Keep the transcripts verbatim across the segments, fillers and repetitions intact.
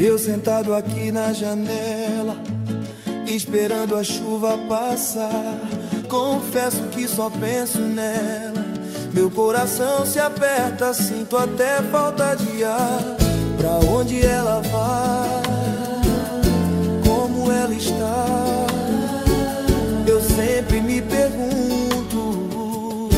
Eu sentado aqui na janela, esperando a chuva passar. Confesso que só penso nela. Meu coração se aperta, sinto até falta de ar. Pra onde ela vai? Como ela está? Eu sempre me pergunto.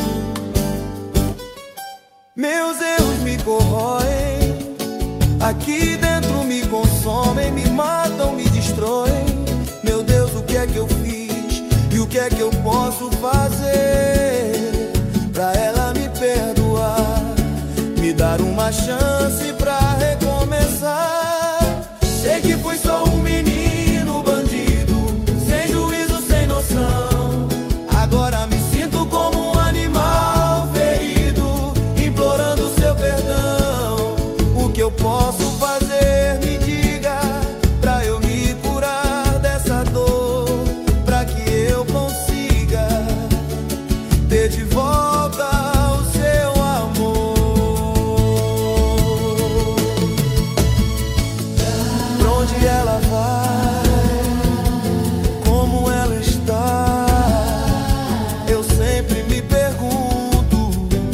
Meus erros me corroem, aqui dentro me consomem, me matam, me destroem. Meu Deus, o que é que eu fiz? E o que é que eu posso fazer pra ela me perdoar? Me dar uma chance pra recomeçar. Sei que fui só um menino bandido, sem juízo, sem noção. Agora me sinto como um animal ferido, implorando seu perdão. O que eu posso fazer? Me diga, pra eu me curar dessa dor, pra que eu consiga ter de volta o seu amor. Pra onde ela vai? Como ela está? Eu sempre me pergunto.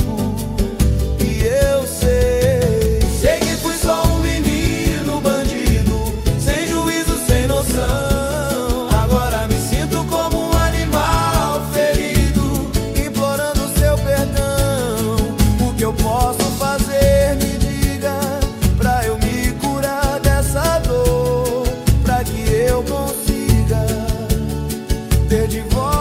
E eu sei, sei que fui só um menino bandido, sem juízo, sem noção. Agora me sinto como um animal ferido, implorando seu perdão. O que eu posso fazer? Me diga, pra eu me curar dessa dor, pra que eu consiga ter de volta